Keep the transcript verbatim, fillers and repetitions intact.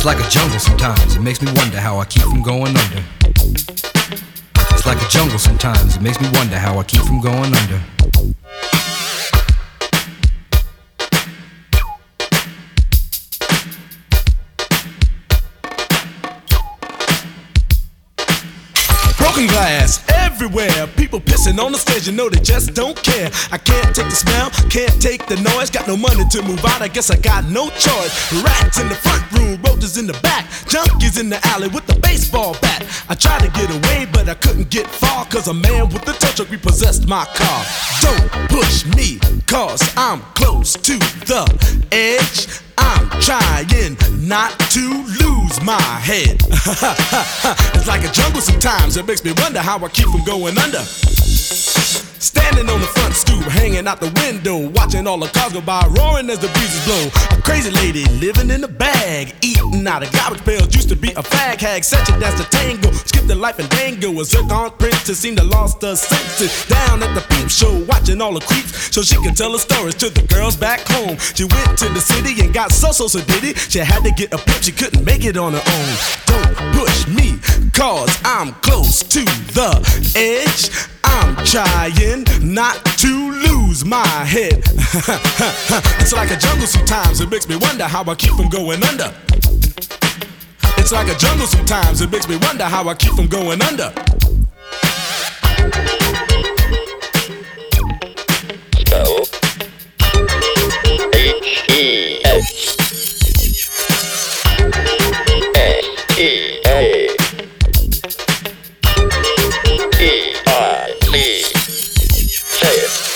It's like a jungle sometimes, it makes me wonder how I keep from going under. It's like a jungle sometimes, it makes me wonder how I keep from going under. Broken glass everywhere, people pissing on the stage, you know they just don't care. I can't take the smell, can't take the noise, got no money to move out, I guess I got no choice. Rats in the front room, roaches in the back, junkies in the alley with the baseball bat. I tried to get away, but I couldn't get far, cause a man with a tow truck repossessed my car. Don't push me, cause I'm close to the edge. I'm trying not to lose my head. It's like a jungle sometimes, it makes me wonder how I keep from going under. Standing on the front stoop, hanging out the window, watching all the cars go by, roaring as the breezes blow. A crazy lady living in a bag, eating out of garbage pails, used to be a fag hag, such a dance to tango, skipped the life and dango. A zircon princess seemed to lost her senses, down at the peep show, watching all the creeps, so she could tell her stories to the girls back home. She went to the city and got so so so did it. She had to get a pimp, she couldn't make it on her own. Don't push me, cause I'm close to the edge. I'm trying not to lose my head. It's like a jungle sometimes, it makes me wonder how I keep from going under. It's like a jungle sometimes, it makes me wonder how I keep from going under. Spell H E S S E A E I C. Say it.